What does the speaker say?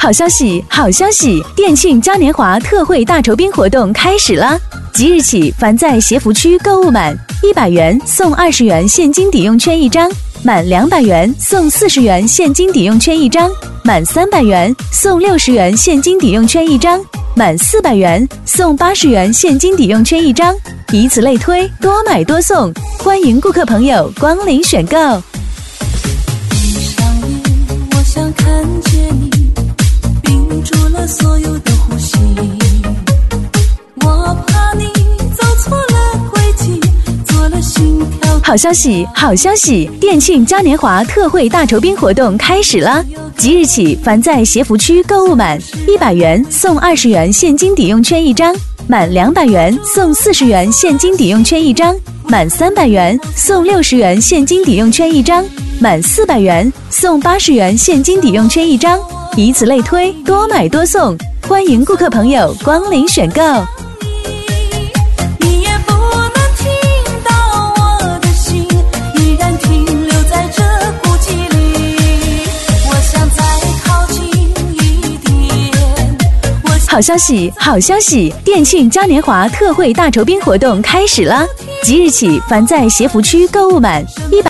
好消息，好消息！电信嘉年华特惠大酬宾活动开始啦！即日起，凡在协福区购物满100元送20元现金抵用券1张，满200元送40元现金抵用券1张，满300元送60元现金抵用券1张，满400元送80元现金抵用券1张，以此类推，多买多送。欢迎顾客朋友光临选购。 我想看见你，屏住了所有的呼吸，我怕你走错了轨迹，做了心跳。 好消息，好消息！电信嘉年华特惠大酬宾活动开始啦！即日起，凡在协福区购物满100元送20元现金抵用券1张，满200元送40元现金抵用券1张，满300元送60元现金抵用券1张，满400元送80元现金抵用券1张，以此类推，多买多送。欢迎顾客朋友光临选购。 你也不能听到我的心依然停留在这孤寂里，我想再靠近一点。 好消息，好消息！电信嘉年华特惠大酬宾活动开始啦！即日起，凡在协福区购物满100